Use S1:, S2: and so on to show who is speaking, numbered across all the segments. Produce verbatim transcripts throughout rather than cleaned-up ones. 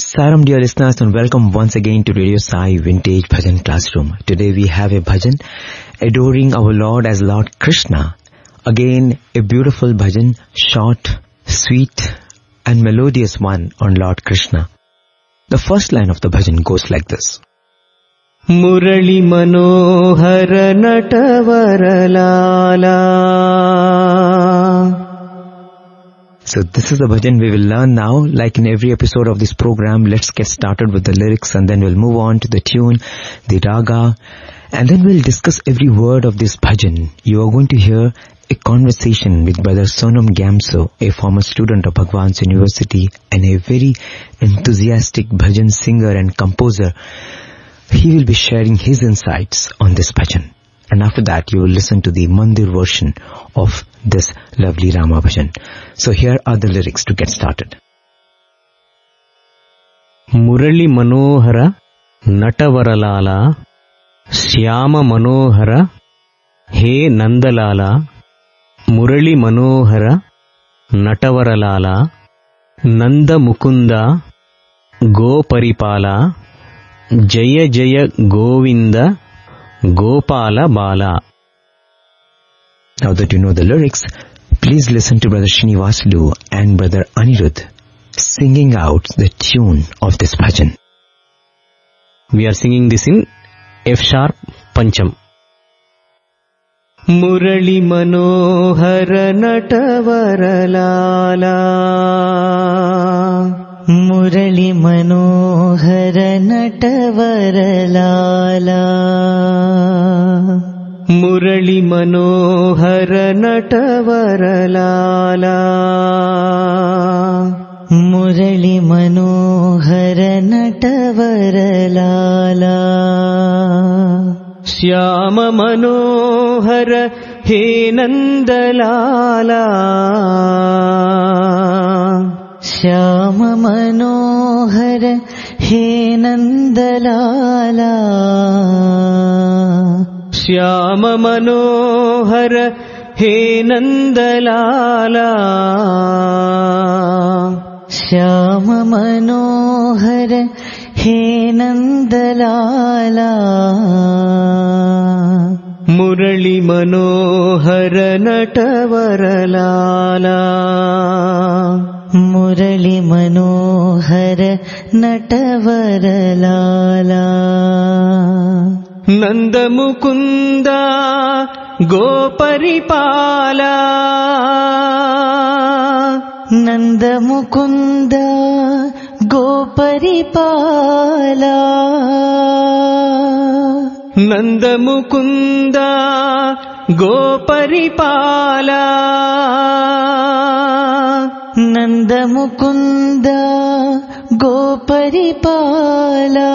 S1: Saram dear listeners, and welcome once again to Radio Sai Vintage Bhajan Classroom. Today we have a bhajan adoring our Lord as Lord Krishna. Again a beautiful bhajan, short, sweet and melodious one on Lord Krishna. The first line of the bhajan goes like this.
S2: Murali Manohara Natavaralala.
S1: So this is the bhajan we will learn now. Like in every episode of this program, let's get started with the lyrics and then we'll move on to the tune, the raga, and then we'll discuss every word of this bhajan. You are going to hear a conversation with Brother Sonam Gamso, a former student of Bhagwan's University and a very enthusiastic bhajan singer and composer. He will be sharing his insights on this bhajan. And after that, you will listen to the Mandir version of this lovely Rama bhajan. So here are the lyrics to get started.
S2: Murali Manohara Natavaralala Shyama Manohara He Nandalala. Murali Manohara Natavaralala Nanda Mukunda Go Paripala Jaya Jaya Govinda Gopala Bala.
S1: Now that you know the lyrics, please listen to Brother Srinivasulu and Brother Anirudh singing out the tune of this bhajan.
S2: We are singing this in F sharp Pancham. Murali Manohara Natavaralala.
S3: Murali Manohara Natavaralala.
S2: Murali Manohara Natavaralala.
S3: Murali Manohara Natavaralala.
S2: Shyama Manohara He Nandalala.
S3: Shyama Manohara He Nandalala.
S2: Shyama Manohara He Nandalala.
S3: Shyama Manohara He Nandalala.
S2: Murali Manohara Natavaralala.
S3: Murali Manohara Natavaralala.
S2: Nanda Mukunda Goparipala.
S3: Nanda Mukunda Goparipala.
S2: Nanda Mukunda Goparipala.
S3: Nanda Mukunda Goparipala.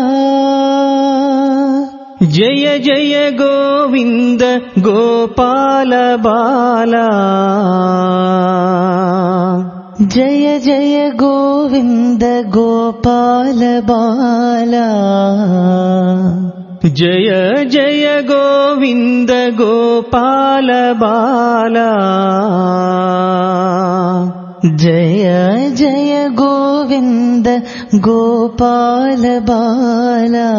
S2: Jaya Jaya Govinda Gopala Bala.
S3: Jaya Jaya Govinda Gopala Bala.
S2: Jaya Jaya Govinda Gopala Bala.
S3: Jaya Jaya Govinda Gopala Bala.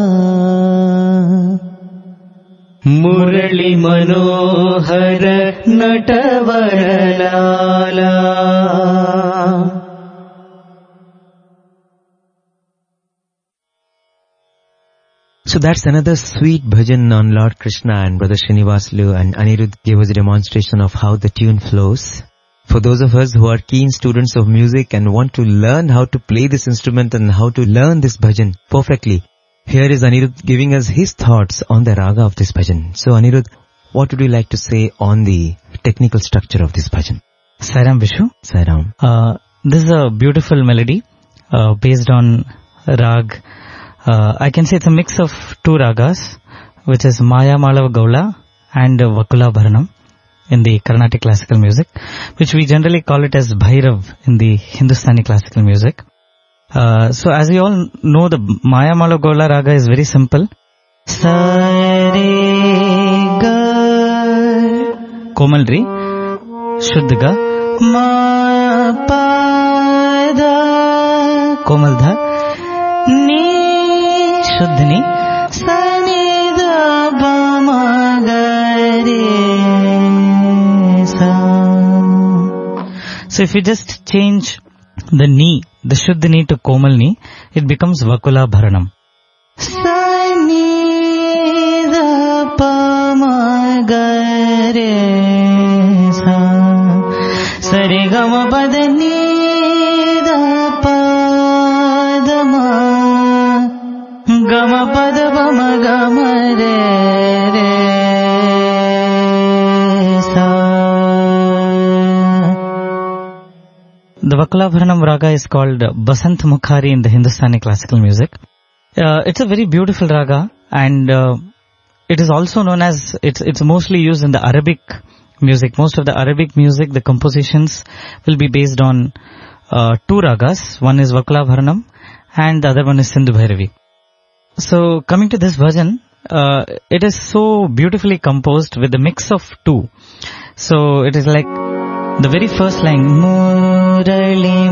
S2: Murali Manohara Natavaralala.
S1: So that's another sweet bhajan on Lord Krishna, and Brother Srinivasulu and Anirudh gave us a demonstration of how the tune flows. For those of us who are keen students of music and want to learn how to play this instrument and how to learn this bhajan perfectly, here is Anirudh giving us his thoughts on the raga of this bhajan. So Anirudh, what would you like to say on the technical structure of this bhajan?
S4: Sairam Vishu.
S1: Sairam.
S4: Uh, this is a beautiful melody uh, based on rag. Uh, I can say it's a mix of two ragas, which is Maya Malava Gaula and uh, Vakula Bharanam in the Carnatic classical music, which we generally call it as Bhairav in the Hindustani classical music. Uh, so as we all know, the Maya Malava Gaula raga is very simple. Sa re ga Komalri, Shuddha ga, Ma pa da Komal-dha, Ni Shuddhani, So if you just change the Ni, the Shuddha Ni to Komal Ni, it becomes Vakula Bharanam. Sarigama Padani Gama Padavama Gama Re Re Sa. The Vakula Bharanam raga is called Basant Mukhari in the Hindustani classical music. Uh, it's a very beautiful raga, and uh, it is also known as, it's it's mostly used in the Arabic music. Most of the Arabic music, the compositions will be based on uh, two ragas. One is Vakula Bharanam and the other one is Sindhu Bhairavi. So coming to this bhajan, uh, it is so beautifully composed with a mix of two. So it is like the very first line, Murali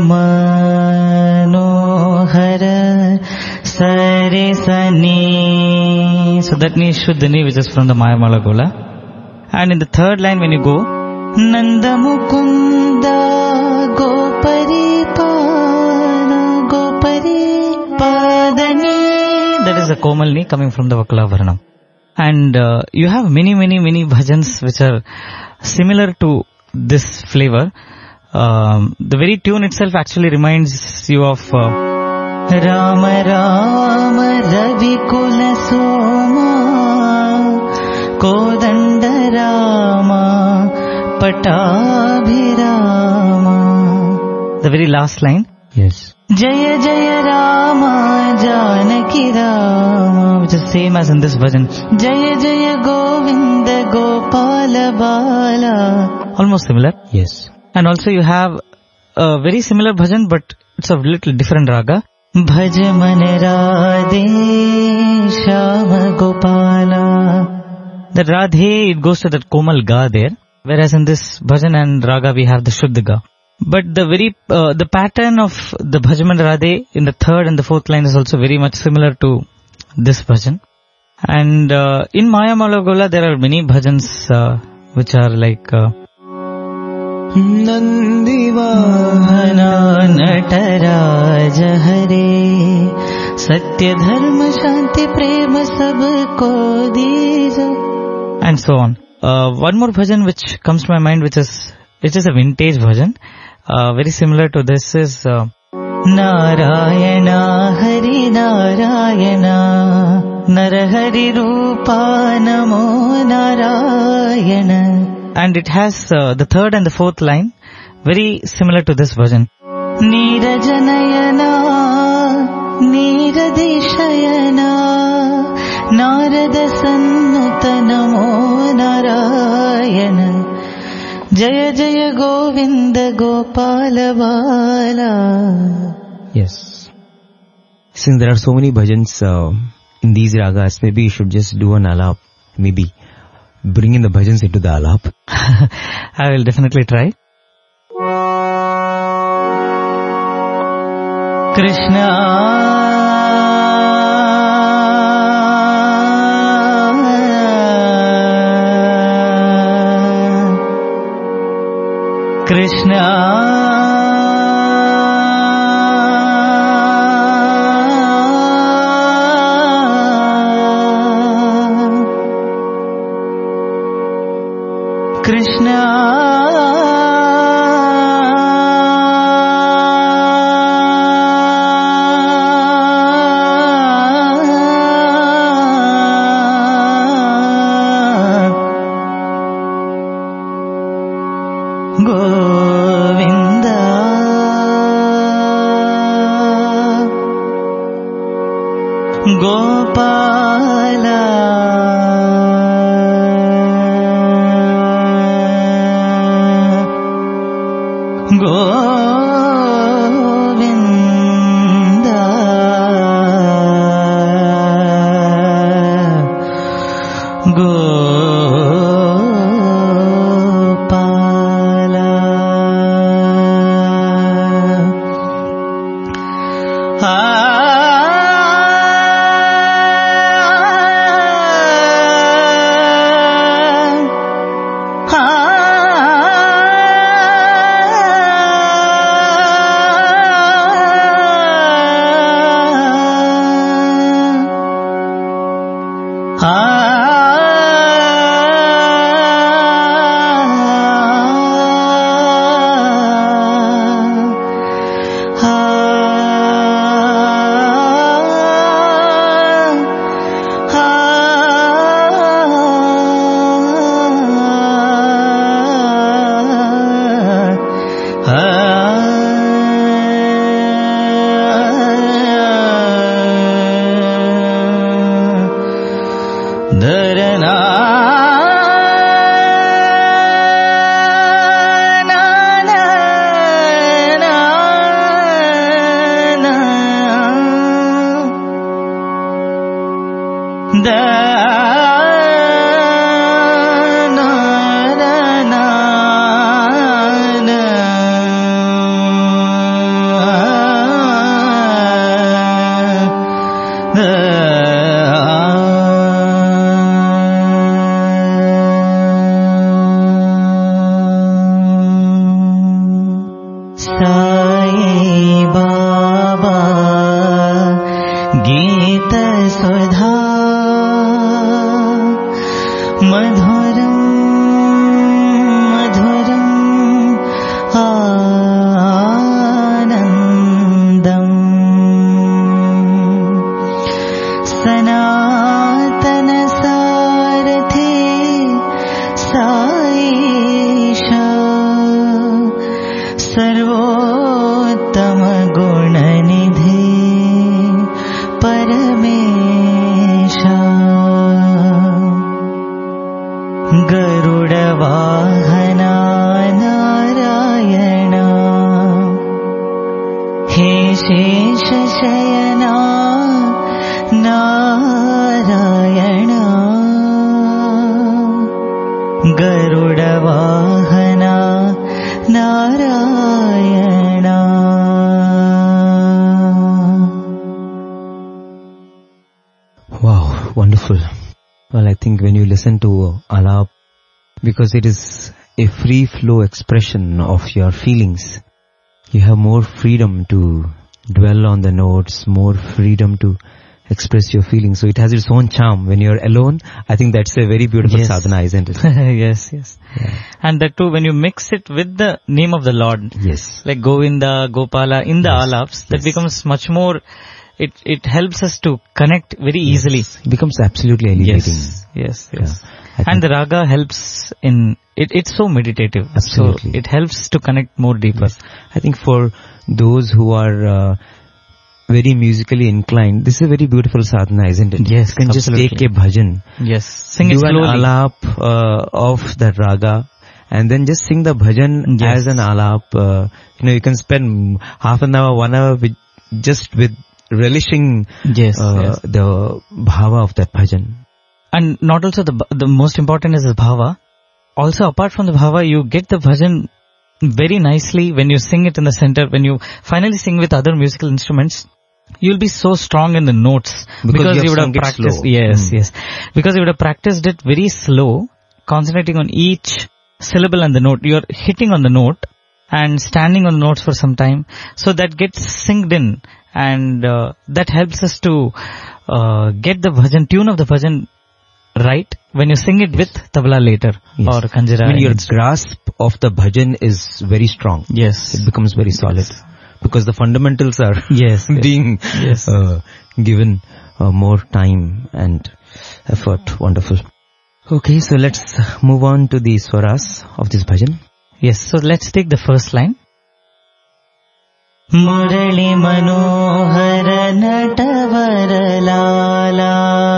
S4: Manohara Sare Sani. So that means Shuddhani, which is from the Mayamala Gola. And in the third line when you go, Nanda Mukunda Gopari Pana Gopari Padani. That is the Komal Ni coming from the Vakula Bharanam. And uh, you have many, many, many bhajans which are similar to this flavor. Um, the very tune itself actually reminds you of uh, Rama Rama Ravi Kula Soma Kodanda Rama Patabhirama. The very last line.
S1: Yes.
S4: Jaya Jaya Rama Janaki Rama, which is same as in this bhajan. Jaya Jaya Govinda Gopala Bala. Almost similar.
S1: Yes.
S4: And also you have a very similar bhajan, but it's a little different raga. Bhaj man Radhe Shama Gopala. The Radhe, it goes to that Komal Ga there. Whereas in this bhajan and raga we have the Shuddha Ga. But the very, uh, the pattern of the Bhajman Radhe in the third and the fourth line is also very much similar to this bhajan. And uh, in Mayamala Gola there are many bhajans uh, which are like uh, Nandi Vahana Nataraja Hare Satya Dharma Shanti Prema Sabko Dija, and so on. Uh, one more bhajan which comes to my mind, which is, which is a vintage bhajan. Uh, very similar to this is uh, Narayana Hari Narayana Narahari Rupa Namo Narayana. And it has uh, the third and the fourth line very similar to this bhajan. Nirajanayana Niradishayana Narada Sannuta Namo Narayana Jaya Jaya Govinda Gopala Bala.
S1: Yes. Since there are so many bhajans uh, in these ragas, maybe you should just do an alap. Maybe bring in the bhajans into the alap.
S4: I will definitely try. Krishna Krishna Krishna Govinda Gopala Govinda Gopala
S3: सर्वोत्तम गुणनिधे परमेशा गरुडवाहना नारायणा हे शेषशयना Narayana गरुडवाहना Narayana.
S1: Wow, wonderful. Well, I think when you listen to Alap, because it is a free flow expression of your feelings, you have more freedom to dwell on the notes, more freedom to express your feelings. So it has its own charm. When you're alone, I think that's a very beautiful
S4: Yes.
S1: sadhana, isn't it?
S4: Yes, yes.
S1: Yeah.
S4: And that too, when you mix it with the name of the Lord,
S1: Yes.
S4: like Govinda, Gopala, in the
S1: Yes.
S4: alaps, that
S1: Yes.
S4: becomes much more, it it helps us to connect very easily.
S1: Yes. It becomes absolutely elevating.
S4: Yes, yes, yes.
S1: Yeah. I
S4: And the
S1: think-
S4: raga helps in, it, it's so meditative.
S1: Absolutely.
S4: So it helps to connect more deeper.
S1: Yes. I think for those who are uh, very musically inclined, this is a very beautiful sadhana, isn't it?
S4: Yes,
S1: You can just
S4: absolutely.
S1: take a bhajan,
S4: Yes. Sing it
S1: do
S4: slowly.
S1: an alap uh, of the raga, and then just sing the bhajan
S4: Yes.
S1: as an alap. Uh, you know, you can spend half an hour, one hour with, just with relishing
S4: Yes,
S1: uh,
S4: yes.
S1: the bhava of that bhajan.
S4: And not also the the most important is the bhava. Also, apart from the bhava, you get the bhajan very nicely when you sing it in the center. When you finally sing with other musical instruments, you'll be so strong in the notes
S1: Because you have
S4: would have
S1: sung it
S4: practiced.
S1: slow.
S4: Yes,
S1: Mm.
S4: yes, because you would have practiced it very slow, concentrating on each syllable and the note. You're hitting on the note and standing on the notes for some time, so that gets synced in, and uh, that helps us to uh, get the bhajan tune of the bhajan right when you sing it with tabla later
S1: Yes.
S4: or kanjira.
S1: I mean, your
S4: instrument.
S1: grasp of the bhajan is very strong.
S4: Yes.
S1: It becomes very solid because the fundamentals are
S4: Yes, yes.
S1: being
S4: Yes.
S1: uh, given uh, more time and effort. Wonderful. Okay, so let's move on to the swaras of this bhajan.
S4: Yes, so let's take the first line.
S3: Murli Manohar Natwar लाला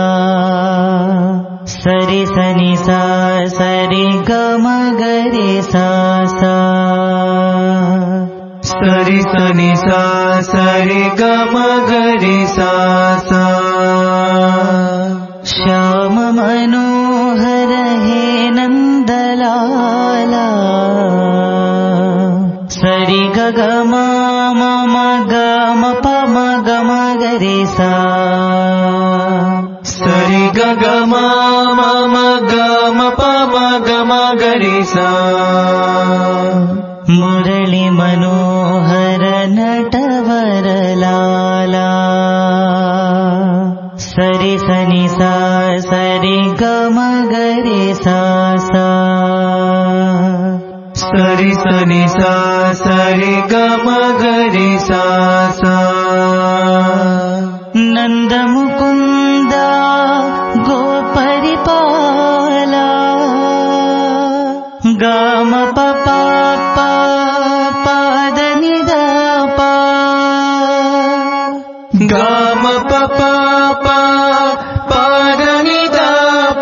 S3: सरि सनि सा सरि गम गरि सा सा सरि सनि सा सरि गम गरि सा सा श्याम मनोहर हे नंदलाला सरि ग ग म म म ग म प म ग म ग रे सा सरि ग ग म म म ग म प म ग म ग रे सा मुरली मनोहर नटवर लाला सरि सनि सा सरि ग म ग रे सा सा सरि सनि सा सरि ग म ग रे सा सा नंद मुकुंद गोपरिपाला ग म प प प पाद नि द प ग म प प प पाद नि द प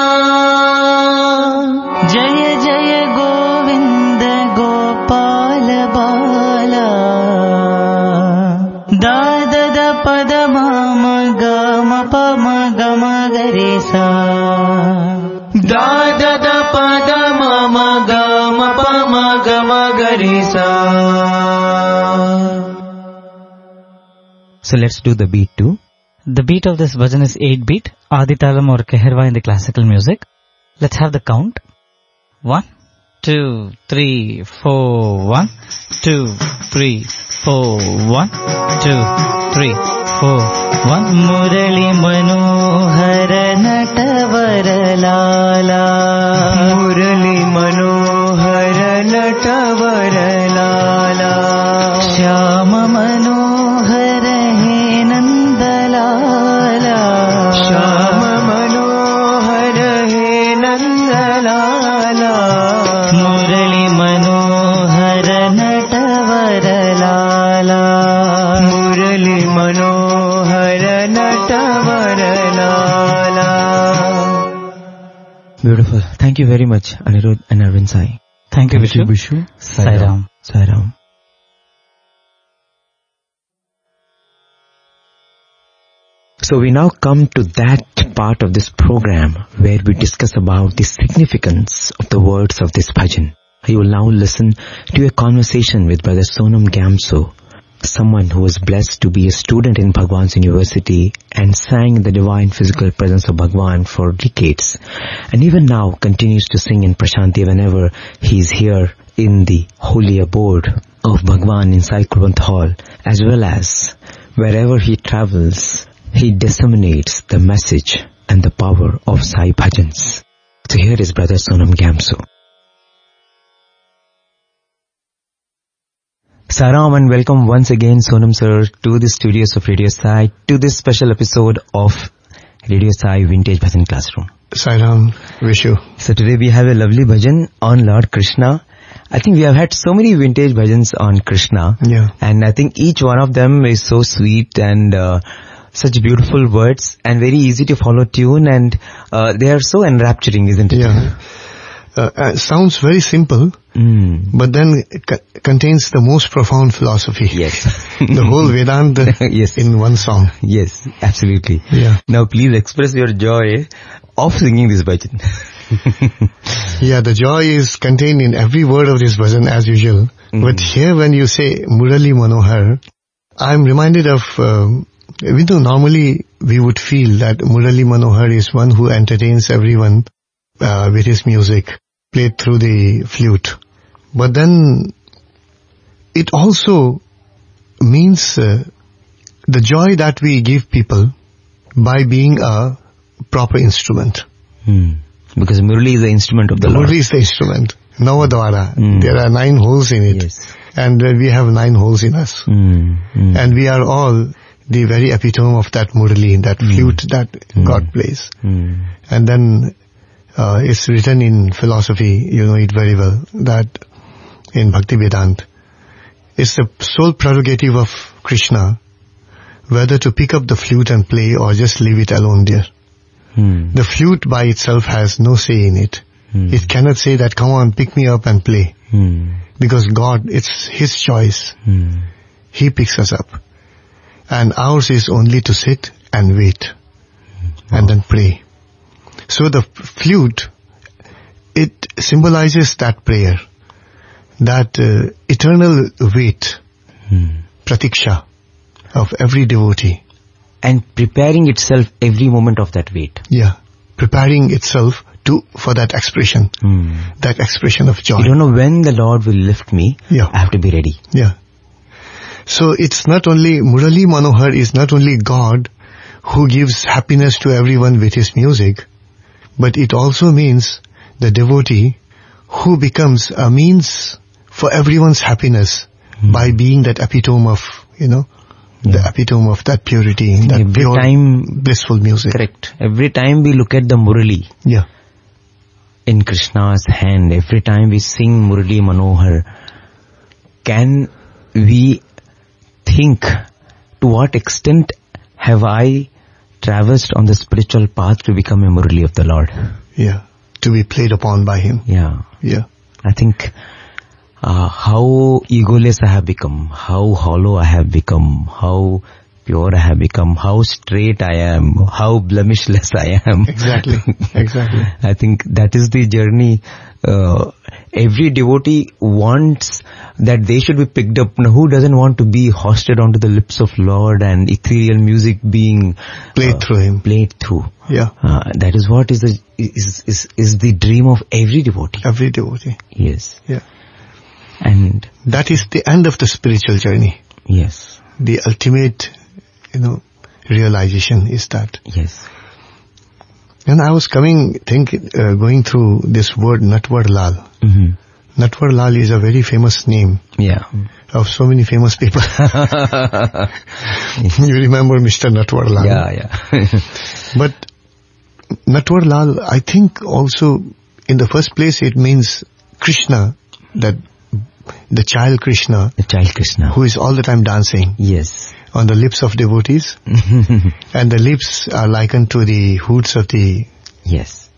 S3: जय जय गोविंद गोपाल बाला दाद द पद म म ग म प म ग म ग रे सा दाद द पद म म ग म प म ग म ग रे सा.
S1: So let's do the beat too.
S4: The beat of this bhajan is eight beat, Aditalam or Keherwa in the classical music. Let's have the count. One, two, three, four, one, two, three, four, one, two, three, four, one.
S3: Murli Manohar Natwar Lala Murli Manohar Natwar Lala Shyam Manohar hey Nandlala Shyam Manohar hey Nandlala Murli Manohar Natwar
S1: Beautiful. Thank you very much, Anirudh and Arvind Sai.
S4: Thank you,
S1: Thank you,
S4: Vishu.
S1: Vishu.
S4: Sai Ram.
S1: Sai Ram. So we now come to that part of this program where we discuss about the significance of the words of this bhajan. You will now listen to a conversation with Brother Sonam Gamso, someone who was blessed to be a student in Bhagwan's University and sang in the divine physical presence of Bhagwan for decades, and even now continues to sing in Prashanti whenever he is here in the holy abode of Bhagwan in Sai Kulwant Hall, as well as wherever he travels. He disseminates the message and the power of Sai Bhajans. So here is Brother Sonam Gamso. Saram, and welcome once again, Sonam sir, to the studios of Radio Sai, to this special episode of Radio Sai Vintage Bhajan Classroom.
S5: Sairam, Vishu.
S1: So today we have a lovely bhajan on Lord Krishna. I think we have had so many vintage bhajans on Krishna.
S5: Yeah.
S1: And I think each one of them is so sweet and uh, such beautiful words and very easy to follow tune, and uh, they are so enrapturing, isn't it?
S5: Yeah. Uh, uh, sounds very simple,
S1: mm.
S5: but then it co- contains the most profound philosophy.
S1: Yes.
S5: The whole Vedanta
S1: yes.
S5: in one song.
S1: Yes, absolutely.
S5: Yeah.
S1: Now please express your joy of singing this bhajan.
S5: Yeah, the joy is contained in every word of this bhajan as usual. Mm. But here when you say Murali Manohar, I'm reminded of, um, we know normally we would feel that Murali Manohar is one who entertains everyone uh, with his music, played through the flute. But then it also means uh, the joy that we give people by being a proper instrument.
S1: Hmm. Because Murali is the instrument of the,
S5: the
S1: Lord.
S5: Murali is the instrument. Navadvara.
S1: Mm.
S5: There are nine holes in it.
S1: Yes.
S5: And uh, we have nine holes in us.
S1: Mm. Mm.
S5: And we are all the very epitome of that Murali, that mm. flute that mm. God plays.
S1: Mm.
S5: And then uh, it's written in philosophy, you know it very well, that in Bhakti Vedanta, it's the sole prerogative of Krishna whether to pick up the flute and play or just leave it alone there.
S1: Hmm.
S5: The flute by itself has no say in it. Hmm. It cannot say that, come on, pick me up and play.
S1: Hmm.
S5: Because God, it's His choice.
S1: Hmm.
S5: He picks us up. And ours is only to sit and wait. Hmm. And then pray. So the flute, it symbolizes that prayer. That uh, eternal wait. Hmm. Pratiksha of every devotee.
S1: And preparing itself every moment of that wait.
S5: Yeah. Preparing itself to for that expression.
S1: Hmm.
S5: That expression of joy.
S1: You don't know when the Lord will lift me.
S5: Yeah.
S1: I have to be ready.
S5: Yeah. So it's not only, Murali Manohar is not only God who gives happiness to everyone with his music, but it also means the devotee who becomes a means for everyone's happiness hmm. by being that epitome of, you know, yeah. the epitome of that purity, that
S1: every
S5: pure,
S1: time,
S5: blissful music.
S1: Correct. Every time we look at the Murali
S5: yeah.
S1: in Krishna's hand, every time we sing Murali Manohar, can we think to what extent have I traversed on the spiritual path to become a Murali of the Lord?
S5: Yeah. To be played upon by Him.
S1: Yeah.
S5: Yeah.
S1: I think Uh, how egoless I have become, how hollow I have become, how pure I have become, how straight I am, how blemishless I am.
S5: Exactly, exactly.
S1: I think that is the journey. Uh, every devotee wants that they should be picked up. Now, who doesn't want to be hosted onto the lips of Lord and ethereal music being
S5: played uh, through Him,
S1: played through?
S5: Yeah.
S1: Uh, that is what is the is is is the dream of every devotee.
S5: Every devotee.
S1: Yes.
S5: Yeah.
S1: And
S5: that is the end of the spiritual journey.
S1: Yes.
S5: The ultimate, you know, realization is that.
S1: Yes.
S5: And I was coming, think, uh, going through this word Natwar Lal. Mm-hmm. Natwar Lal is a very famous name.
S1: Yeah.
S5: Of so many famous people. You remember Mister Natwar Lal?
S1: Yeah, yeah.
S5: But Natwar Lal, I think also, in the first place, it means Krishna, that the child Krishna.
S1: The child Krishna.
S5: Who is all the time dancing.
S1: Yes.
S5: On the lips of devotees. And the lips are likened to the hoods of the
S1: yes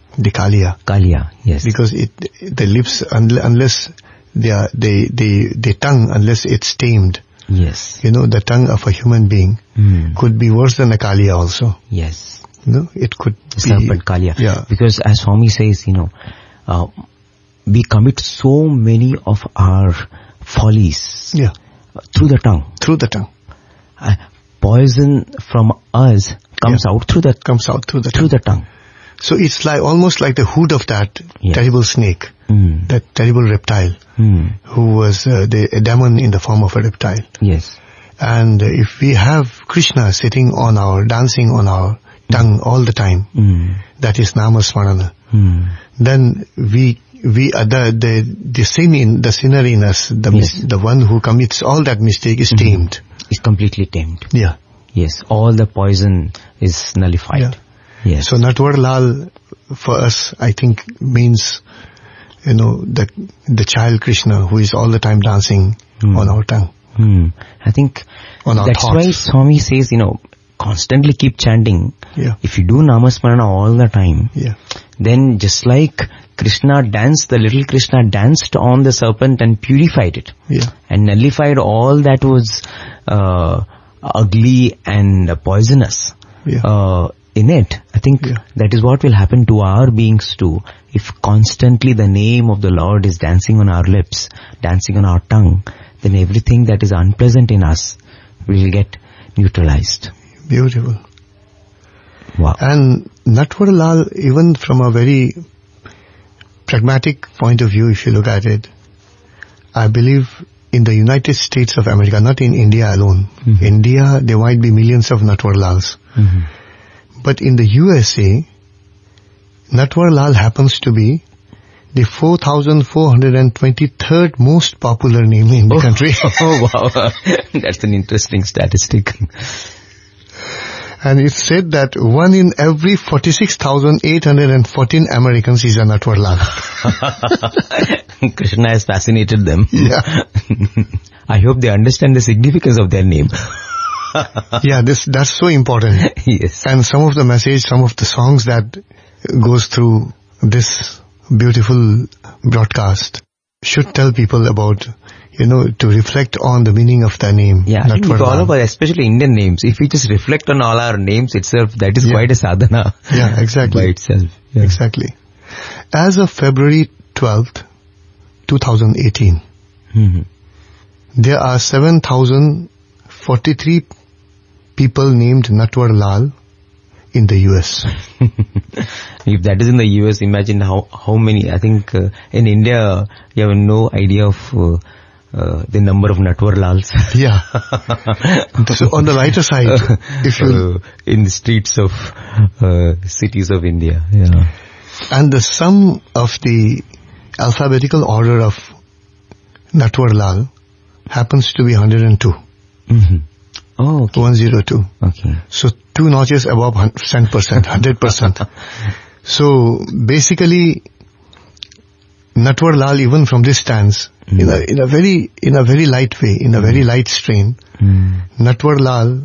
S5: the Kalia.
S1: Kalia, yes.
S5: Because it, the lips, unless they are, they, they, the tongue, unless it's tamed.
S1: Yes.
S5: You know, the tongue of a human being
S1: mm.
S5: could be worse than a Kalia also.
S1: Yes.
S5: You know, it could
S1: the
S5: be.
S1: Serpent Kalia.
S5: Yeah.
S1: Because as Swami says, you know, uh, we commit so many of our follies.
S5: Yeah.
S1: Through the tongue.
S5: Through the tongue.
S1: Uh, poison from us comes
S5: yeah.
S1: out through the
S5: comes out through the
S1: through
S5: tongue.
S1: the tongue.
S5: So it's like almost like the hood of that
S1: yes.
S5: terrible snake,
S1: mm.
S5: that terrible reptile,
S1: mm.
S5: who was uh, the a demon in the form of a reptile.
S1: Yes.
S5: And uh, if we have Krishna sitting on our, dancing on our tongue all the time,
S1: mm.
S5: that is Namasmarana,
S1: mm.
S5: then we we uh, the the the sin in the sinner in us, the
S1: yes.
S5: mis- the one who commits all that mistake is mm-hmm. tamed.
S1: Is completely tamed.
S5: Yeah.
S1: Yes. All the poison is nullified.
S5: Yeah.
S1: Yes.
S5: So Natwar Lal for us, I think, means, you know, the the child Krishna who is all the time dancing mm. on our tongue.
S1: Mm. I think
S5: on our
S1: that's
S5: thoughts.
S1: why Swami says, you know, constantly keep chanting.
S5: Yeah.
S1: If you do Namasmarana all the time,
S5: yeah.
S1: then just like Krishna danced, the little Krishna danced on the serpent and purified it.
S5: Yeah.
S1: And nullified all that was uh, ugly and poisonous.
S5: Yeah.
S1: Uh, in it, I think
S5: yeah.
S1: that is what will happen to our beings too. If constantly the name of the Lord is dancing on our lips, dancing on our tongue, then everything that is unpleasant in us will get neutralized.
S5: Beautiful.
S1: Wow.
S5: And Natwar Lal, even from a very pragmatic point of view, if you look at it, I believe in the United States of America, not in India alone. Mm-hmm. India, there might be millions of Natwar Lals. Mm-hmm. But in the U S A, Natwar Lal happens to be the four thousand four hundred twenty-third most popular name in the
S1: oh,
S5: country.
S1: Oh, wow. That's an interesting statistic.
S5: And it's said that one in every forty-six thousand eight hundred fourteen Americans is a Natwar Lal.
S1: Krishna has fascinated them.
S5: Yeah.
S1: I hope they understand the significance of their name.
S5: Yeah, this that's so important.
S1: Yes.
S5: And some of the message, some of the songs that goes through this beautiful broadcast should tell people about, you know, to reflect on the meaning of their name.
S1: Yeah, I think for all of us, especially Indian names, if we just reflect on all our names itself, that is yeah. quite a sadhana.
S5: Yeah, exactly.
S1: By itself. Yeah.
S5: Exactly. As of February twelfth, twenty eighteen, mm-hmm. there are seven thousand forty-three people named Natwar Lal in the U S.
S1: If that is in the U S, imagine how, how many, I think uh, in India, you have no idea of uh, uh, the number of Natwar Lals.
S5: Yeah. So on the lighter side, if you...
S1: Uh, in the streets of uh, cities of India. Yeah.
S5: And the sum of the alphabetical order of Natwar Lal happens to be one hundred two.
S1: Mm-hmm. Oh, okay.
S5: one hundred two.
S1: Okay.
S5: So two notches above ten percent, one hundred percent. So basically, Natwar Lal, even from this stance, mm. in a in a very in a very light way, in a mm. very light strain, mm. Natwar Lal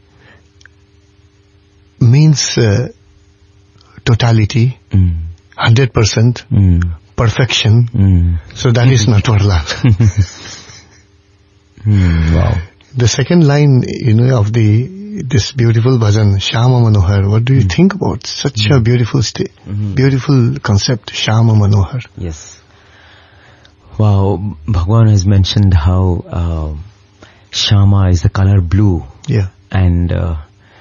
S5: means uh, totality, mm. one hundred percent, mm. perfection. Mm. So that is Natwar Lal.
S1: mm, wow.
S5: The second line, you know, of the this beautiful bhajan, Shyama Manohar, what do you mm. think about such mm. a beautiful sta- mm-hmm. beautiful concept, Shyama Manohar?
S1: Yes. Wow, Bhagwan has mentioned how uh, Shyama is the color blue.
S5: Yeah.
S1: And uh,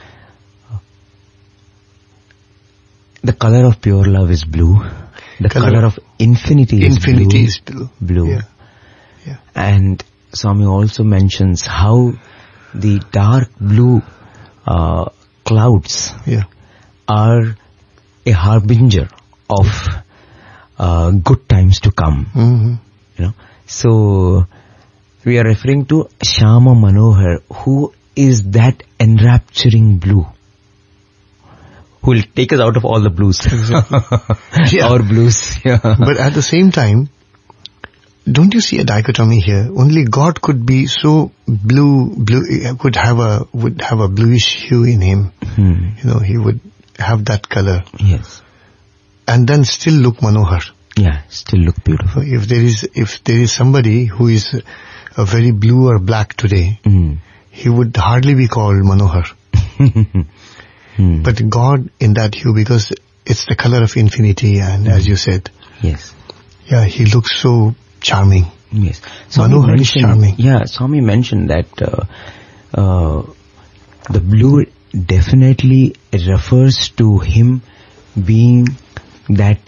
S1: the color of pure love is blue. The color, color of infinity is
S5: infinity
S1: blue.
S5: is blue.
S1: Blue.
S5: Yeah. Yeah.
S1: And Swami also mentions how the dark blue uh, clouds
S5: yeah.
S1: are a harbinger of uh, good times to come.
S5: Mm-hmm.
S1: You know, so we are referring to Shyama Manohar, who is that enrapturing blue, who will take us out of all the blues.
S5: Exactly. Yeah.
S1: Our blues. Yeah.
S5: But at the same time, don't you see a dichotomy here? Only God could be so blue, blue, could have a, would have a bluish hue in him. Hmm. You know, he would have that color.
S1: Yes.
S5: and then still look Manohar.
S1: Yeah, still look beautiful.
S5: If there is, if there is somebody who is a very blue or black today,
S1: Mm.
S5: he would hardly be called Manohar.
S1: Mm.
S5: But God in that hue, because it's the color of infinity, and as you said,
S1: Yes.
S5: yeah, he looks so charming.
S1: Yes. Swami
S5: Manohar is
S1: mentioned-
S5: charming.
S1: Yeah, Swami mentioned that uh, uh, the blue definitely refers to him being that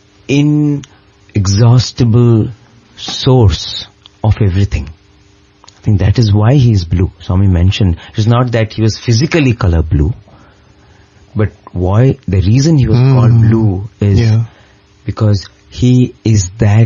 S1: inexhaustible source of everything. I think that is why he is blue. Swami mentioned it's not that he was physically color blue, but why the reason he was
S5: Mm.
S1: called blue is
S5: Yeah,
S1: because he is that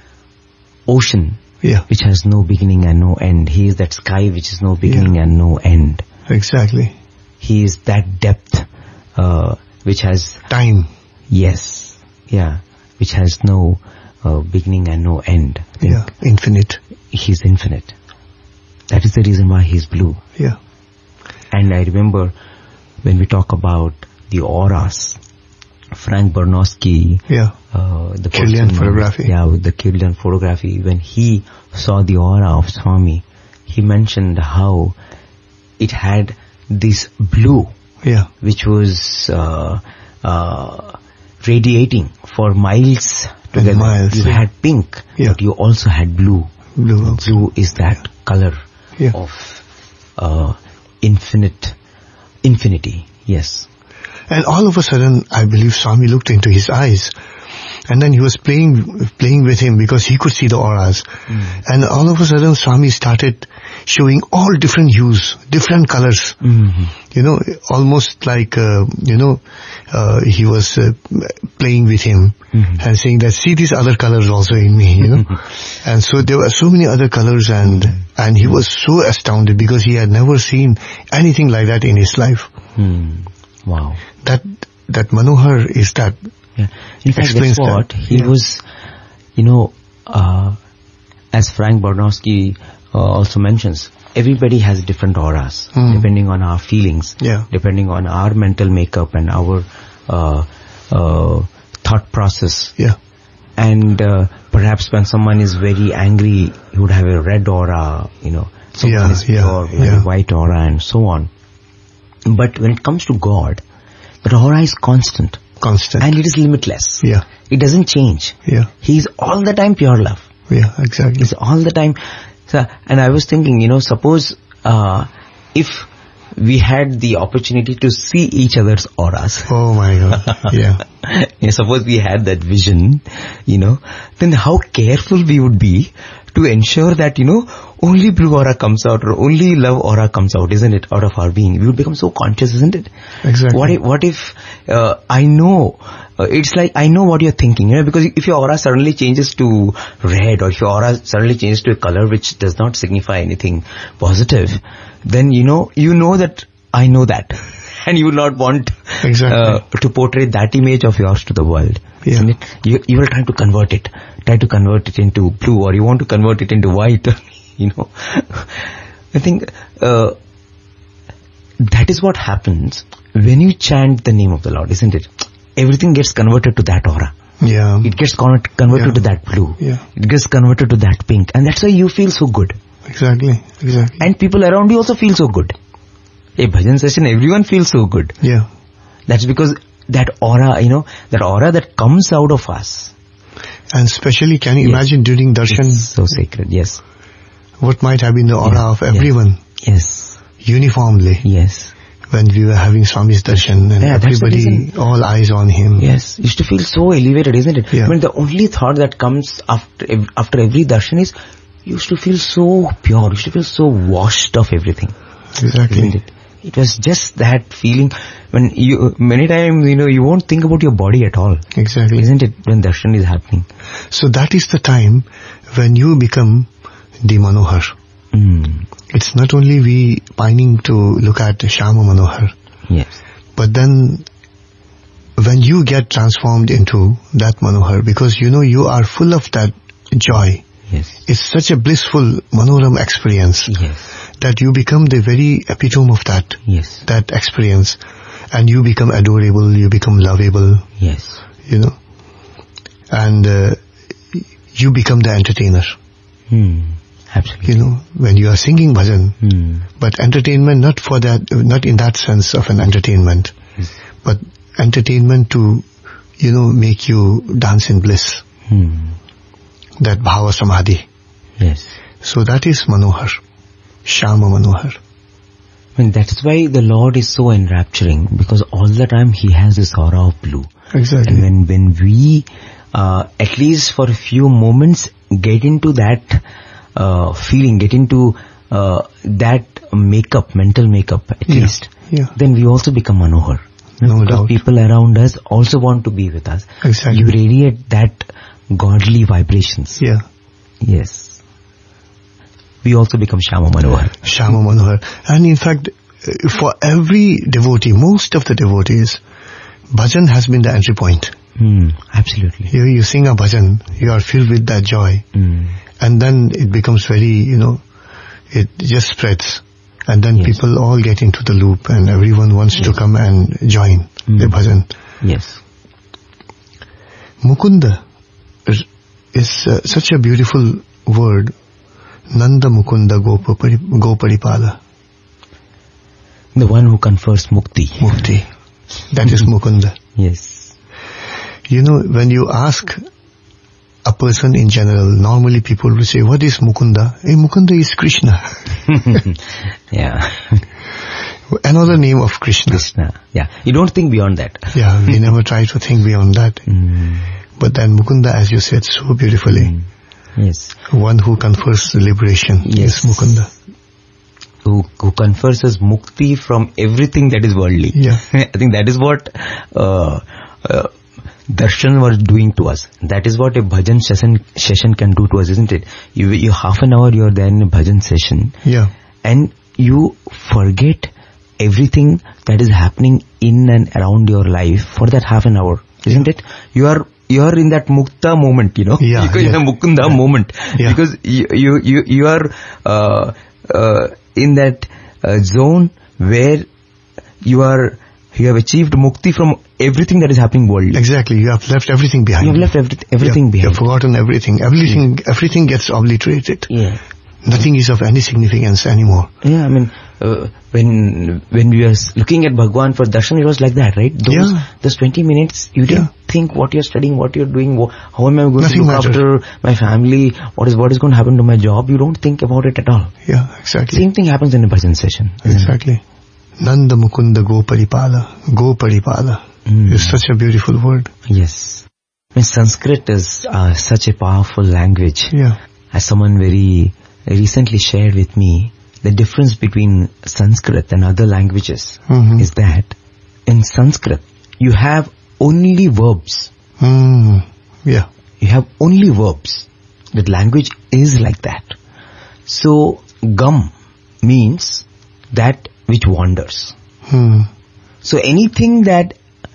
S1: ocean
S5: yeah,
S1: which has no beginning and no end. He is that sky which is no beginning and no end.
S5: exactly.
S1: He is that depth uh, which has,
S5: Time.
S1: yes, yeah, which has no uh, beginning and no end. I think
S5: Yeah, infinite.
S1: he's infinite. That is the reason why he's blue.
S5: Yeah,
S1: And I remember when we talk about the auras, Frank Bernowski,
S5: yeah,
S1: uh, the
S5: Kirlian
S1: person-
S5: photography.
S1: Yeah, with the Kirlian photography, when he saw the aura of Swami, he mentioned how it had this blue
S5: yeah,
S1: which was uh, uh, radiating for miles together.
S5: miles,
S1: you
S5: yeah.
S1: had pink,
S5: Yeah.
S1: but you also had blue.
S5: blue also.
S1: Blue is that color
S5: Yeah.
S1: of uh, infinite, infinity. Yes.
S5: And all of a sudden, I believe Swami looked into his eyes, and then he was playing playing with him because he could see the auras. And all of a sudden, Swami started showing all different hues, different colors.
S1: Mm-hmm.
S5: You know, almost like, uh, you know, uh, he was uh, playing with him
S1: Mhm.
S5: and saying that, see these other colors also in me, you know. And so there were so many other colors, and and he was so astounded because he had never seen anything like that in his life.
S1: Hmm. Wow.
S5: That that Manohar is that.
S1: Yeah. In fact,
S5: Explains
S1: that's what
S5: that.
S1: he
S5: Yeah.
S1: was, you know, uh, as Frank Bernowski uh, also mentions, everybody has different auras,
S5: Hmm.
S1: depending on our feelings,
S5: Yeah.
S1: depending on our mental makeup and our uh, uh, thought process.
S5: Yeah.
S1: And uh, perhaps when someone is very angry, he would have a red aura, you know, someone
S5: Yeah,
S1: is
S5: yeah,
S1: pure, very
S5: yeah.
S1: white aura, and so on. But when it comes to God, that aura is constant.
S5: Constant.
S1: And it is limitless.
S5: Yeah.
S1: It doesn't change.
S5: Yeah.
S1: He is all the time pure love.
S5: Yeah. Exactly.
S1: He's all the time. So, and I was thinking, you know, suppose uh, if we had the opportunity to see each other's auras.
S5: Oh my God. Yeah.
S1: Yeah, suppose we had that vision, you know, then how careful we would be to ensure that, you know, only blue aura comes out or only love aura comes out, isn't it, out of our being. We would become so conscious, isn't it?
S5: Exactly.
S1: What if, what if uh, I know, uh, it's like I know what you're thinking, you know, because if your aura suddenly changes to red or if your aura suddenly changes to a color which does not signify anything positive, then, you know, you know that I know that. And you will not want
S5: Exactly.
S1: uh, to portray that image of yours to the world.
S5: Yeah.
S1: Isn't it? You, you will try to convert it. Try to convert it into blue, or you want to convert it into white. You know. I think uh, that is what happens when you chant the name of the Lord, isn't it? Everything gets converted to that aura.
S5: Yeah.
S1: It gets con- converted
S5: Yeah.
S1: to that blue.
S5: Yeah.
S1: It gets converted to that pink. And that's why you feel so good.
S5: Exactly. Exactly.
S1: And people around you also feel so good. A bhajan session, everyone feels so good.
S5: Yeah.
S1: That's because that aura, you know, that aura that comes out of us.
S5: And especially, can you
S1: Yes.
S5: imagine during darshan,
S1: It's so sacred, yes.
S5: what might have been the aura
S1: Yeah.
S5: of everyone
S1: Yes,
S5: uniformly
S1: yes,
S5: when we were having Swami's darshan and
S1: Yeah, that's the
S5: everybody,
S1: reason.
S5: all eyes on him.
S1: yes. You used to feel so elevated, isn't it?
S5: Yeah.
S1: I mean, the only thought that comes after ev- after every darshan is, you used to feel so pure, you used to feel so washed of everything,
S5: Exactly.
S1: isn't it? It was just that feeling when you, many times, you know, you won't think about your body at all,
S5: Exactly.
S1: isn't it, when darshan is happening?
S5: So that is the time when you become the Manohar.
S1: Mm.
S5: It's not only we pining to look at Shama Manohar,
S1: Yes,
S5: but then when you get transformed into that Manohar, because you know you are full of that joy,
S1: yes,
S5: it's such a blissful Manoram experience
S1: yes,
S5: that you become the very epitome of that,
S1: yes,
S5: that experience, and you become adorable, you become lovable,
S1: yes,
S5: you know, and uh, you become the entertainer.
S1: Hmm. Absolutely.
S5: You know, when you are singing bhajan,
S1: Hmm.
S5: but entertainment not for that, not in that sense of an entertainment,
S1: Yes.
S5: but entertainment to, you know, make you dance in bliss.
S1: Hmm.
S5: That bhava samadhi.
S1: Yes.
S5: So that is Manohar, Shyama Manohar.
S1: I mean, that is why the Lord is so enrapturing, because all the time He has this aura of blue.
S5: Exactly.
S1: And when, when we, uh, at least for a few moments, get into that uh, feeling, get into uh, that makeup, mental makeup at
S5: Yeah.
S1: least,
S5: Yeah.
S1: then we also become Manohar.
S5: No
S1: because
S5: doubt.
S1: people around us also want to be with us.
S5: Exactly.
S1: You radiate that godly vibrations.
S5: Yeah.
S1: Yes. We also become Shyama Manohar.
S5: Shyama Manohar. And in fact, uh, for every devotee, most of the devotees, bhajan has been the entry point.
S1: Hmm. Absolutely.
S5: You, you sing a bhajan, you are filled with that joy.
S1: Hmm.
S5: And then it becomes very, you know, it just spreads. And then
S1: Yes.
S5: people all get into the loop and everyone wants to come and join
S1: Mm.
S5: the bhajan.
S1: Yes.
S5: Mukunda is, is uh, such a beautiful word. Nanda Mukunda Gopa Pari- Goparipala.
S1: The one who confers mukti.
S5: Mukti. That is Mukunda.
S1: Yes.
S5: You know, when you ask a person in general, normally people will say, what is Mukunda? Hey, Mukunda is Krishna.
S1: Yeah.
S5: Another name of Krishna.
S1: Krishna. Yeah. You don't think beyond that.
S5: Yeah, we never try to think beyond that.
S1: Mm.
S5: But then Mukunda, as you said so beautifully,
S1: Mm. Yes.
S5: one who confers the liberation
S1: Yes.
S5: is Mukunda.
S1: Who, who confers us mukti from everything that is worldly.
S5: Yeah.
S1: I think that is what uh, uh, darshan was doing to us. That is what a bhajan session, session can do to us, isn't it? You, you half an hour you are there in a bhajan session,
S5: Yeah.
S1: and you forget everything that is happening in and around your life for that half an hour, isn't it? You are you are in that mukta moment, you know,
S5: Yeah,
S1: because
S5: yeah.
S1: in a mukunda moment,
S5: Yeah.
S1: because you you you, you are uh, uh, in that uh, zone where you are you have achieved mukti from everything that is happening worldly.
S5: Exactly. You have left everything behind.
S1: You have left every, everything
S5: Yeah,
S1: behind.
S5: You have forgotten everything. Everything, everything gets obliterated.
S1: Yeah.
S5: Nothing is of any significance anymore.
S1: Yeah, I mean, uh, when when we were looking at Bhagwan for darshan, it was like that, right? Those,
S5: Yeah.
S1: those twenty minutes, you didn't
S5: Yeah.
S1: think what you're studying, what you're doing, wh- how am I going
S5: Nothing
S1: to look
S5: mattered.
S1: after my family, what is what is going to happen to my job. You don't think about it at all.
S5: Yeah, exactly.
S1: Same thing happens in a bhajan session. isn't it?
S5: Exactly. Nanda Mukunda Goparipala. Goparipala
S1: Mm.
S5: is such a beautiful word.
S1: Yes. I mean, Sanskrit is uh, such a powerful language.
S5: Yeah.
S1: As someone very recently shared with me, the difference between Sanskrit and other languages
S5: Mhm.
S1: is that in Sanskrit, you have only verbs.
S5: Mm. Yeah.
S1: You have only verbs. The language is like that. So, gam means that which wanders.
S5: Hmm.
S1: So, anything that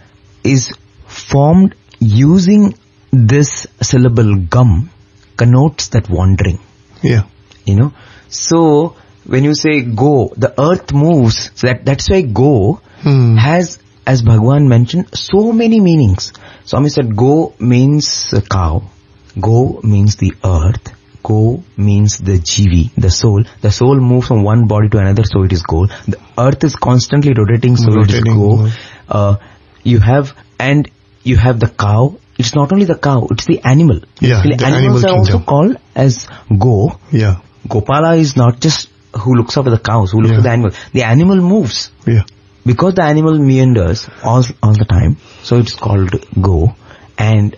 S1: is formed using this syllable gam connotes that wandering.
S5: Yeah.
S1: You know, so when you say go, the earth moves. So that that's why go
S5: Hmm.
S1: has, as Bhagwan mentioned, so many meanings. Swami said go means a cow, go means the earth, go means the jivi, the soul. The soul moves from one body to another, so it is go. The earth is constantly rotating, so it is
S5: Rotating,
S1: go.
S5: mhm.
S1: Uh, you have and you have the cow. It's not only the cow; it's the animal.
S5: Yeah,
S1: Basically,
S5: the
S1: animals
S5: animal
S1: are also
S5: kingdom.
S1: called as go.
S5: Yeah.
S1: Gopala is not just who looks after the cows, who looks
S5: Yeah.
S1: after the animal. The animal moves.
S5: Yeah.
S1: Because the animal meanders all, all the time, so it's called go. And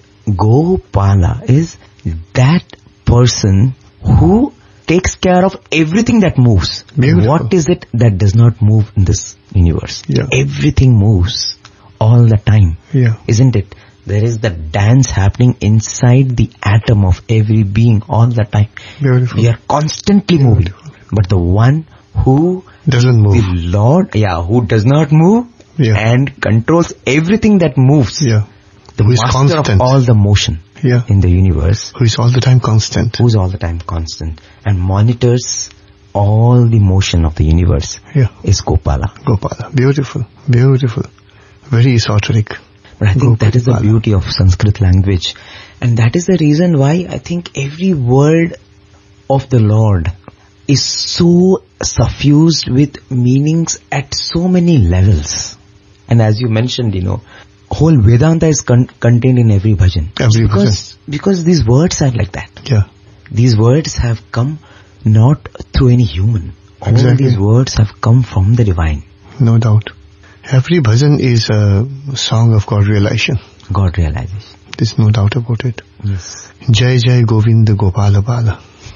S1: Gopala is that person who takes care of everything that moves.
S5: Beautiful.
S1: What is it that does not move in this universe?
S5: Yeah.
S1: Everything moves all the time.
S5: Yeah.
S1: Isn't it? There is the dance happening inside the atom of every being all the time.
S5: Beautiful.
S1: We are constantly moving. But the one who,
S5: Doesn't move.
S1: the Lord, yeah, who does not move
S5: Yeah.
S1: and controls everything that moves.
S5: Yeah.
S1: The
S5: Who is
S1: master
S5: constant.
S1: of all the motion
S5: Yeah.
S1: in the universe,
S5: Who is all the time constant.
S1: who's all the time constant and monitors all the motion of the universe,
S5: Yeah.
S1: is Gopala.
S5: Gopala. Beautiful. Beautiful. Very esoteric.
S1: But I think that is the beauty of Sanskrit language. And that is the reason why I think every word of the Lord is so suffused with meanings at so many levels. And as you mentioned, you know, whole Vedanta is con- contained in every bhajan.
S5: Every
S1: because,
S5: bhajan.
S1: Because these words are like that.
S5: Yeah.
S1: These words have come not through any human. All
S5: Exactly.
S1: these words have come from the divine.
S5: No doubt. Every bhajan is a song of God realization.
S1: God realization.
S5: There's no doubt about it.
S1: Yes.
S5: Jai Jai Govinda Gopala Bala.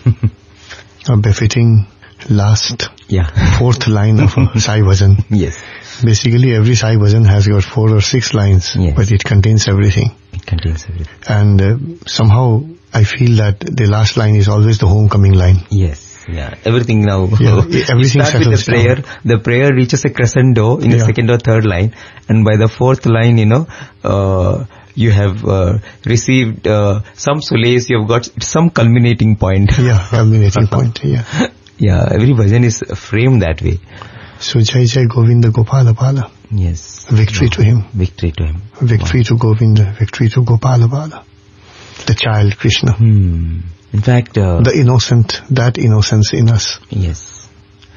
S5: A befitting last
S1: Yeah.
S5: fourth line of a Sai bhajan.
S1: Yes.
S5: Basically every Sai bhajan has got four or six lines,
S1: Yes.
S5: but it contains everything.
S1: It contains everything.
S5: And uh, somehow I feel that the last line is always the homecoming line.
S1: Yes. Yeah, everything now.
S5: Yeah,
S1: you
S5: everything
S1: start with the
S5: settles
S1: prayer.
S5: down.
S1: The prayer reaches a crescendo in the
S5: Yeah.
S1: second or third line, and by the fourth line, you know, uh, you have uh, received uh, some solace. You have got some culminating point.
S5: Yeah, culminating point. Yeah.
S1: Yeah, every bhajan is framed that way.
S5: So Jai Jai Govinda Gopala Bala.
S1: Yes.
S5: Victory to him.
S1: Victory to him.
S5: Victory to Govinda. Victory to Gopala Bala. The child Krishna.
S1: Hmm. In fact, uh,
S5: The innocent, that innocence in us.
S1: yes.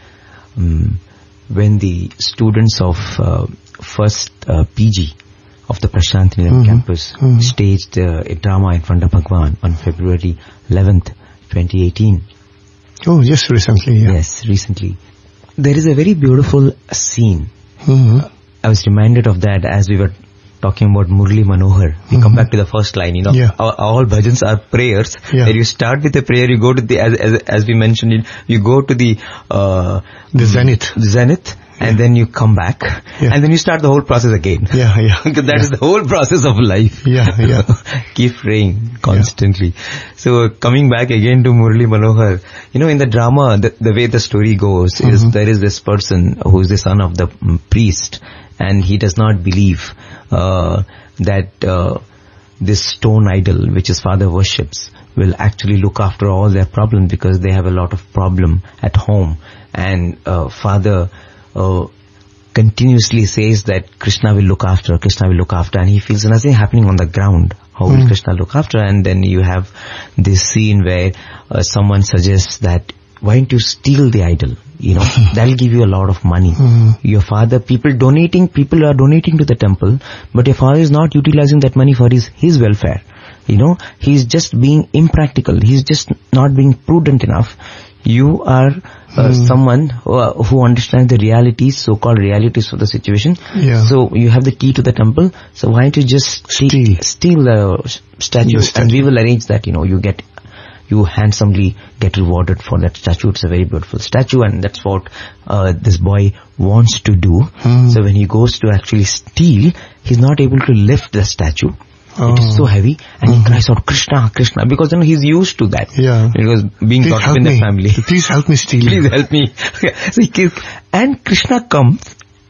S1: Um, when the students of uh, first uh, P G of the Prashant Nilayam
S5: Mhm.
S1: campus
S5: Mhm.
S1: staged uh, a drama in front of Bhagwan on February eleventh, twenty eighteen.
S5: Oh, just recently, yeah.
S1: Yes, recently. There is a very beautiful scene.
S5: hmm
S1: I was reminded of that as we were talking about Murli Manohar. We
S5: Mhm.
S1: come back to the first line, you know.
S5: Yeah.
S1: All, all bhajans are prayers.
S5: Yeah.
S1: Where you start with a prayer, you go to the, as, as, as we mentioned, it, you go to the, uh,
S5: The zenith.
S1: zenith, and then you come back,
S5: Yeah.
S1: and then you start the whole process again.
S5: Yeah, yeah.
S1: Because that is the whole process of life.
S5: Yeah, yeah.
S1: Keep praying constantly. So coming back again to Murli Manohar, you know, in the drama, the, the way the story goes is
S5: Mhm.
S1: there is this person who is the son of the mm, priest, and he does not believe uh, that uh, this stone idol which his father worships will actually look after all their problems, because they have a lot of problem at home, and uh, father uh, continuously says that Krishna will look after, Krishna will look after, and he feels nothing happening on the ground. How will
S5: Mm.
S1: Krishna look after? And then you have this scene where uh, someone suggests that, why don't you steal the idol? You know, that'll give you a lot of money.
S5: Mhm.
S1: Your father, people donating, people are donating to the temple, but your father is not utilizing that money for his, his welfare. You know, he's just being impractical. He's just not being prudent enough. You are uh,
S5: Hmm.
S1: someone who, uh, who understands the realities, so-called realities of the situation.
S5: Yeah.
S1: So you have the key to the temple. So why don't you just take,
S5: Steal.
S1: steal the s- statue,
S5: The statue.
S1: and we will arrange that. You know, you get, you handsomely get rewarded for that statue. It's a very beautiful statue, and that's what uh, this boy wants to do.
S5: Hmm.
S1: So when he goes to actually steal, he's not able to lift the statue.
S5: Oh.
S1: It is so heavy, and he cries out, Krishna, Krishna, because you know he's used to that.
S5: Yeah.
S1: Because being
S5: Please
S1: brought up
S5: help
S1: in the
S5: me.
S1: family.
S5: Please help me steal.
S1: Please help me. So he kills, and Krishna comes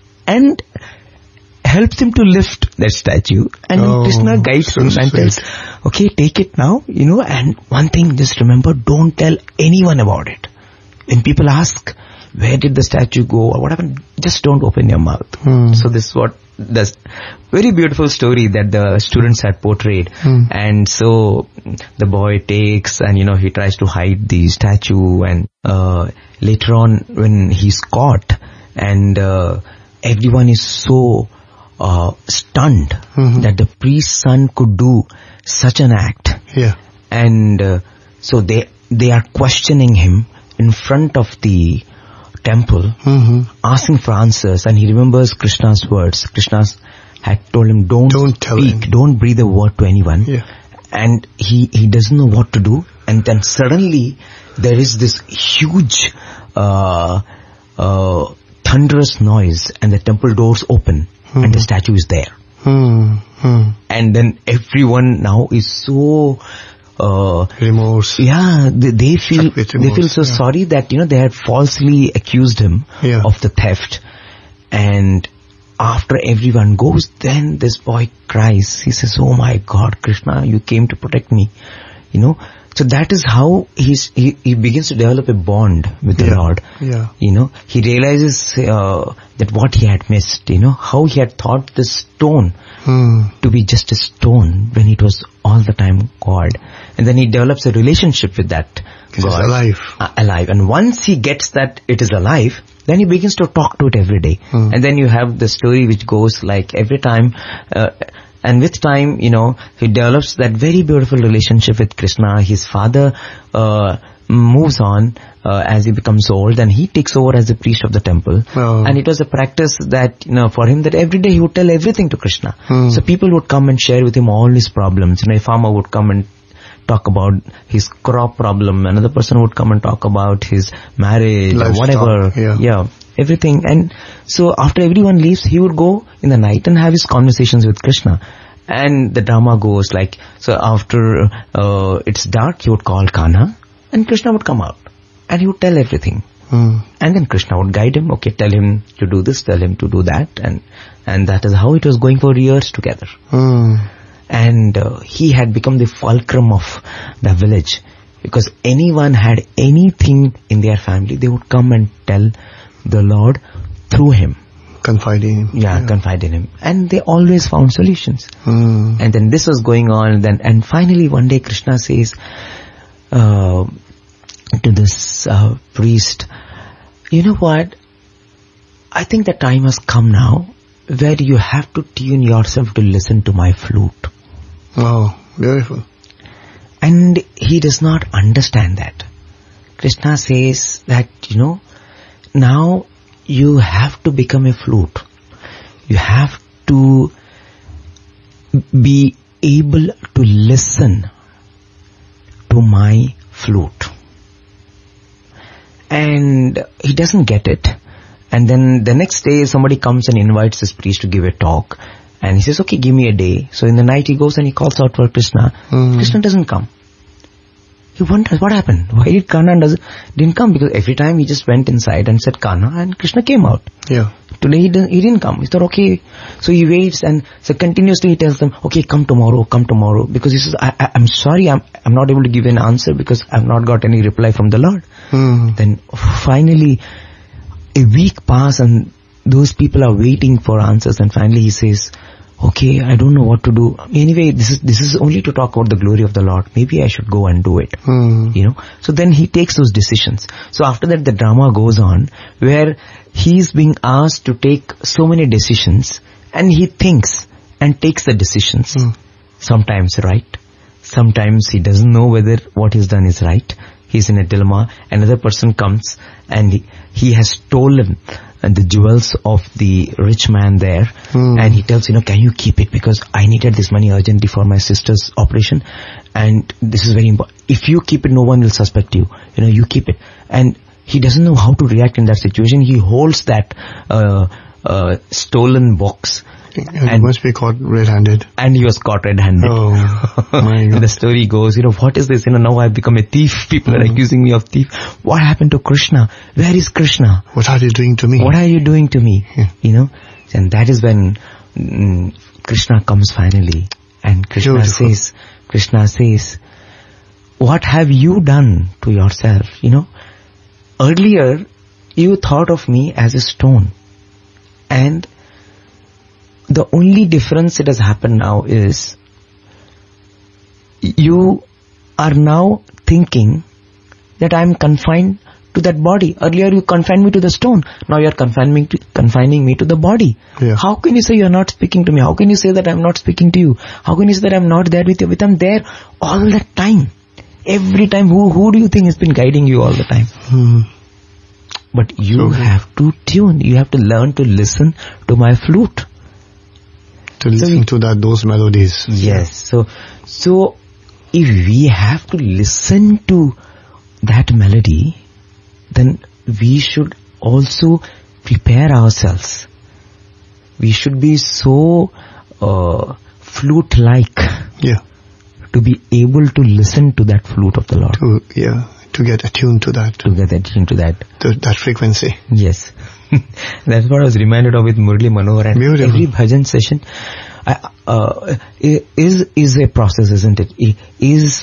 S1: and helps him to lift that statue, and
S5: Oh,
S1: Krishna guides
S5: so
S1: him and
S5: sweet.
S1: tells, okay, take it now, you know, and one thing, just remember, don't tell anyone about it. When people ask, where did the statue go or what happened, just don't open your mouth.
S5: Hmm.
S1: So this is what, the very beautiful story that the students had portrayed.
S5: Hmm.
S1: And so the boy takes and, you know, he tries to hide the statue, and uh, later on when he's caught, and uh, everyone is so uh, stunned
S5: Mhm.
S1: that the priest's son could do such an act.
S5: Yeah.
S1: And uh, so they they are questioning him in front of the temple,
S5: hmm
S1: asking for answers, and he remembers Krishna's words. Krishna had told him, don't,
S5: Don't tell
S1: speak,
S5: anyone."
S1: don't breathe a word to anyone.
S5: Yeah.
S1: And he, he doesn't know what to do, and then suddenly there is this huge uh, uh, thunderous noise, and the temple doors open,
S5: Hmm.
S1: and the statue is there.
S5: Hmm. Hmm.
S1: And then everyone now is so uh,
S5: Remorse.
S1: yeah, they, they feel
S5: Struck with
S1: they feel
S5: remorse,
S1: so
S5: yeah.
S1: sorry that, you know, they had falsely accused him
S5: Yeah.
S1: of the theft. And after everyone goes, then this boy cries. He says, oh my God, Krishna, you came to protect me. You know, So that is how he's, he, he begins to develop a bond with the
S5: Yeah.
S1: Lord.
S5: Yeah.
S1: You know, he realizes uh, that what he had missed, you know, how he had thought the stone
S5: Hmm.
S1: to be just a stone when it was all the time God. And then he develops a relationship with that
S5: It
S1: God.
S5: is alive.
S1: Uh, alive. And once he gets that it is alive, then he begins to talk to it every day.
S5: Hmm.
S1: And then you have the story which goes like every time, uh, and with time, you know, he develops that very beautiful relationship with Krishna. His father uh, moves on uh, as he becomes old, and he takes over as the priest of the temple.
S5: Oh.
S1: And it was a practice that, you know, for him, that every day he would tell everything to Krishna.
S5: Hmm.
S1: So people would come and share with him all his problems. You know, a farmer would come and talk about his crop problem. Another person would come and talk about his marriage or
S5: Livestock,
S1: whatever.
S5: yeah.
S1: yeah, everything. And so after everyone leaves, he would go in the night and have his conversations with Krishna. And the drama goes like, so after uh, it's dark, he would call Kanha, and Krishna would come out. And he would tell everything.
S5: Hmm.
S1: And then Krishna would guide him, okay, tell him to do this, tell him to do that. And and that is how it was going for years together.
S5: Hmm.
S1: And uh, he had become the fulcrum of the village, because anyone had anything in their family, they would come and tell the Lord through him.
S5: Confiding.
S1: Yeah, confide in him. And they always found solutions.
S5: Hmm.
S1: And then this was going on, then and finally one day Krishna says uh, to this uh, priest, you know what, I think the time has come now where you have to tune yourself to listen to my flute.
S5: Oh, beautiful.
S1: And he does not understand that. Krishna says that, you know, now you have to become a flute. You have to be able to listen to my flute. And he doesn't get it. And then the next day somebody comes and invites this priest to give a talk. And he says, okay, give me a day. So in the night he goes and he calls out for Krishna.
S5: Mm.
S1: Krishna doesn't come. He wonders what happened. Why did Kanha doesn't, didn't come? Because every time he just went inside and said Kanha, and Krishna came out.
S5: Yeah.
S1: Today he didn't, he didn't come. He thought, okay. So he waits, and so continuously he tells them, okay, come tomorrow, come tomorrow. Because he says, I, I, I'm sorry, I'm, I'm not able to give an answer because I've not got any reply from the Lord.
S5: Hmm.
S1: Then finally a week passes and those people are waiting for answers, and finally he says, okay, I don't know what to do. Anyway, this is this is only to talk about the glory of the Lord. Maybe I should go and do it.
S5: Hmm.
S1: You know. So then he takes those decisions. So after that the drama goes on where he's being asked to take so many decisions, and he thinks and takes the decisions.
S5: Hmm.
S1: Sometimes right. Sometimes he doesn't know whether what he's done is right. He's in a dilemma. Another person comes and he, he has stolen and the jewels of the rich man there,
S5: Hmm.
S1: and he tells, you know, can you keep it, because I needed this money urgently for my sister's operation, and this is very important. If you keep it, no one will suspect you. You know, you keep it. And he doesn't know how to react in that situation. He holds that uh, uh, stolen box,
S5: And,
S1: and-
S5: you must be caught red-handed.
S1: and he was caught red-handed.
S5: Oh, my God.
S1: The story goes, you know, what is this? You know, now I've become a thief. People are
S5: Mhm.
S1: accusing me of thief. What happened to Krishna? Where is Krishna?
S5: What are you doing to me?
S1: What are you doing to me?
S5: Yeah.
S1: You know, and that is when mm, Krishna comes finally, and Krishna
S5: Beautiful.
S1: says, Krishna says, what have you done to yourself? You know, earlier you thought of me as a stone, and the only difference it has happened now is you are now thinking that I am confined to that body. Earlier you confined me to the stone. Now you are confining me to, confining me to the body.
S5: Yeah.
S1: How can you say you are not speaking to me? How can you say that I am not speaking to you? How can you say that I am not there with you? But I am there all the time. Every time. Who, who do you think has been guiding you all the time?
S5: Hmm.
S1: But you
S5: So good.
S1: have to tune. You have to learn to listen to my flute.
S5: To listen
S1: we-
S5: to that, those melodies.
S1: Yes. So, so if we have to listen to that melody, then we should also prepare ourselves. We should be so uh, flute-like
S5: Yeah.
S1: to be able to listen to that flute of the Lord.
S5: To, yeah. To get attuned to that.
S1: To get into that.
S5: To that frequency.
S1: Yes. That's what I was reminded of with Murli Manohar. And
S5: Beautiful.
S1: every bhajan session I, uh, is is a process, isn't it? It is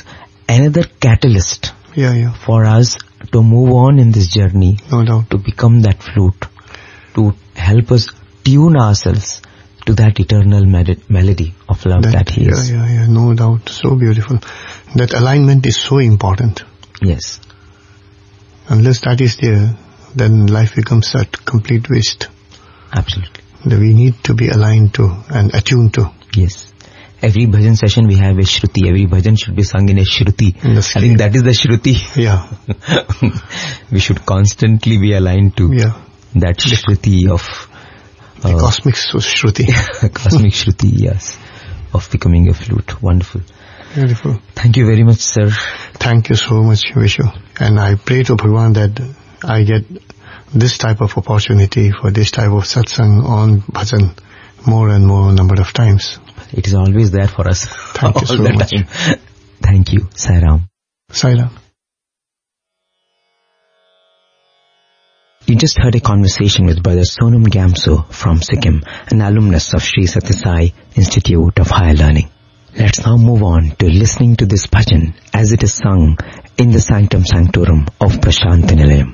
S1: another catalyst
S5: Yeah, yeah.
S1: for us to move on in this journey,
S5: No doubt.
S1: to become that flute, to help us tune ourselves to that eternal med- melody of love that, that He
S5: yeah,
S1: is.
S5: Yeah, yeah, no doubt. So beautiful. That alignment is so important.
S1: Yes.
S5: Unless that is there, then life becomes a complete waste.
S1: Absolutely.
S5: That we need to be aligned to and attuned to.
S1: Yes. Every bhajan session we have a Shruti. Every bhajan should be sung in a Shruti.
S5: In the
S1: I think that is the Shruti.
S5: Yeah.
S1: We should constantly be aligned to
S5: Yeah.
S1: that Shruti of...
S5: The
S1: Uh,
S5: cosmic Shruti.
S1: cosmic Shruti, yes. Of becoming a flute. Wonderful.
S5: Beautiful.
S1: Thank you very much, sir.
S5: Thank you so much, Vishu. And I pray to Bhagwan that I get this type of opportunity for this type of satsang on bhajan more and more number of times.
S1: It is always there for us.
S5: Thank you
S1: all
S5: so
S1: the
S5: much.
S1: time. Thank you, Sai Ram.
S5: Sairam.
S1: You just heard a conversation with Brother Sonam Gamso from Sikkim, an alumnus of Sri Sathya Sai Institute of Higher Learning. Let's now move on to listening to this bhajan as it is sung in the Sanctum Sanctorum of Prashanti Nilayam.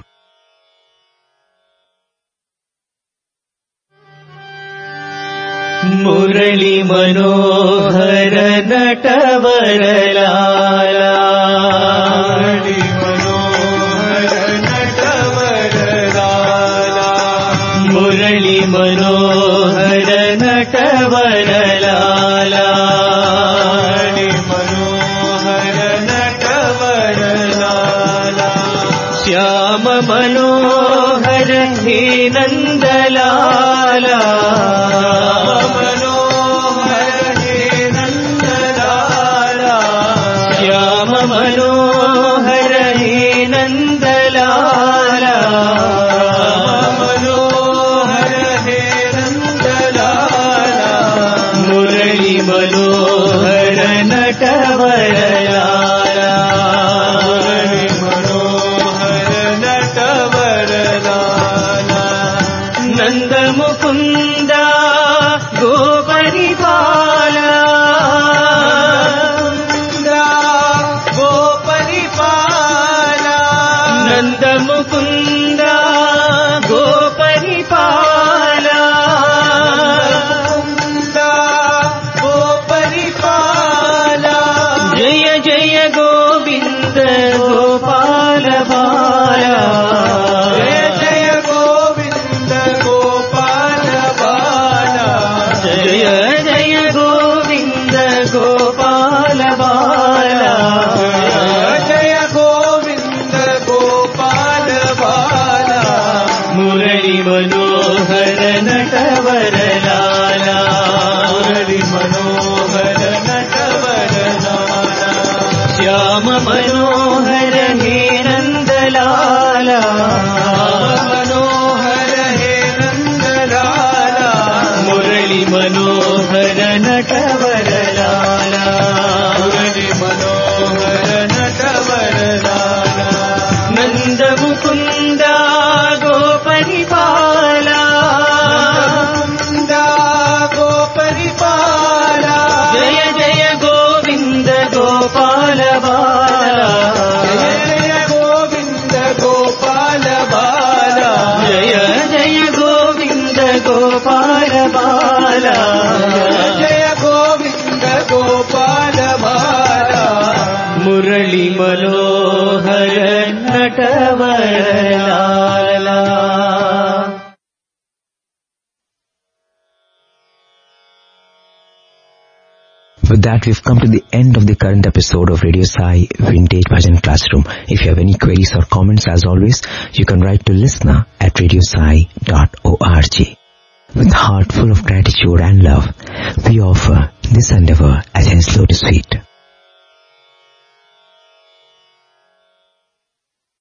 S3: Murli Manohar Natwar लाला मुरली मनोहर नटवर लाला मुरली मनोहर नटवर लाला मुरली मनोहर नटवर लाला श्याम मनोहर हे नंदलाला मनोहर हे नंदलाला मनोहर हे नंदलाला मुरली मनोहर नटवर लाला मुरली मनोहर नटवर लाला नंद मुकुंदा गोपरिपाला नंद मुकुंदा गोपरिपाला गोपरिपाला जय जय गोविंद गोपाल बाला जय जय गोविंद गोपाल बाला जय जय गोविंद गोपाल बाला जय गोविंद गोपाल बाला मुरली मनोहर नटवर लाला मुरली मनोहर नटवर लाला श्याम मनोहर हे नंदलाला मनोहर हे नंदलाला मुरली मनोहर नटवर लाला मुरली मनोहर नटवर लाला नंद मुकुंदा गोपरिपाला नंदा गोपरिपाला जय जय गोविंद गोपाल बाला जय जय गोविंद गोपाल बाला जय जय गोविंद गोपाल बाला जय गोविंद गोपाल बाला मुरली मनोहर नटवर लाला.
S1: With that, we've come to the end of the current episode of Radio Sai Vintage Bhajan Classroom. If you have any queries or comments, as always, you can write to listener at radiosai dot org. With heart full of gratitude and love, we offer this endeavor as his lotus feet.